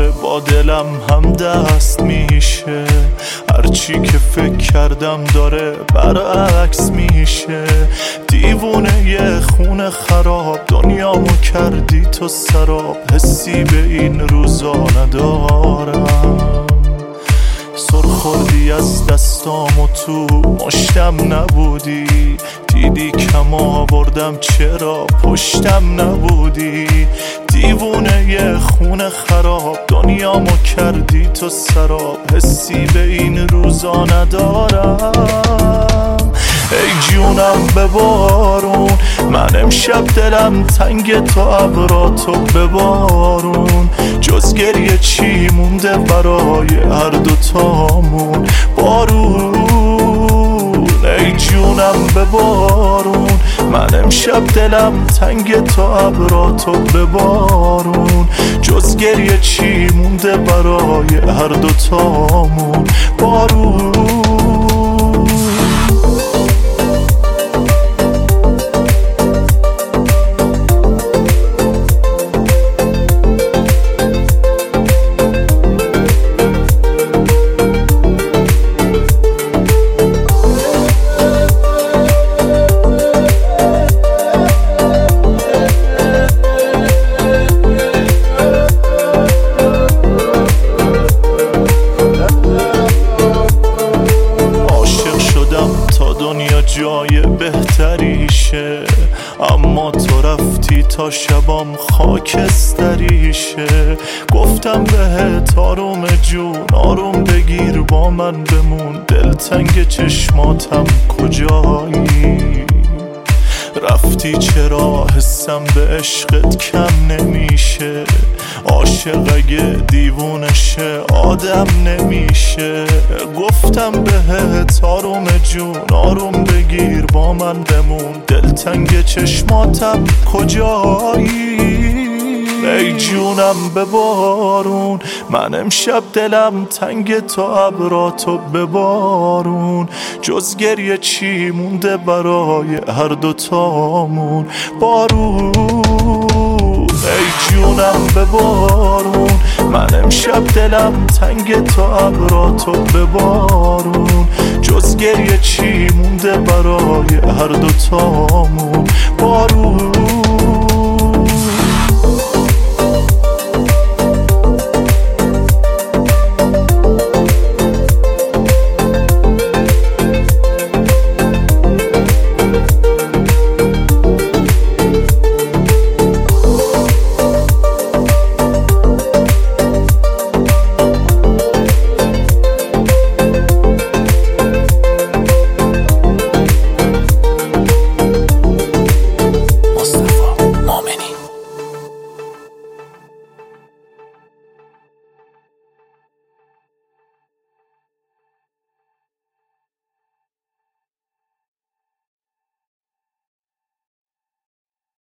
داره با دلم هم دست میشه، هرچی که فکر کردم داره برعکس میشه. دیوونه یه خونه خراب، دنیامو کردی تو سراب، حسی به این روزا ندارم. سر خوردی از دستام و تو مشتم نبودی، دیدی کم آوردم چرا پشتم نبودی. دیوونه یه خونه خراب، دنیامو کردی تو سراب، حسی به این روزا ندارم. ای جونم به بارون، من امشب دلم تنگ تو ابراتو ببارون. جز گریه چی مونده برای هر دوتامون؟ بارون ای جونم به بارون، من امشب دلم تنگ تو ابراتو ببارون. جز گریه چی مونده برای هر دوتامون؟ بارون. جای بهتریشه، اما تو رفتی تا شبام خاکستریشه. گفتم بهت آروم جون، آروم بگیر با من بمون، دلتنگ چشماتم کجایی؟ رفتی چرا حسم به عشقت کم نمیشه؟ عاشق اگه دیوونشه آدم نمیشه. گفتم بهت آروم جون، آروم بگیر با من بمون، دلتنگ چشماتم کجایی؟ ای جونم به بارون، من امشب دلم تنگ تو ابراتو ببارون. جز گریه چی مونده برای هر دوتامون؟ بارون ای جونم به بارون، من امشب دلم تنگ تو ابراتو ببارون. جز گریه چی مونده برای هر دوتامون؟ بارون.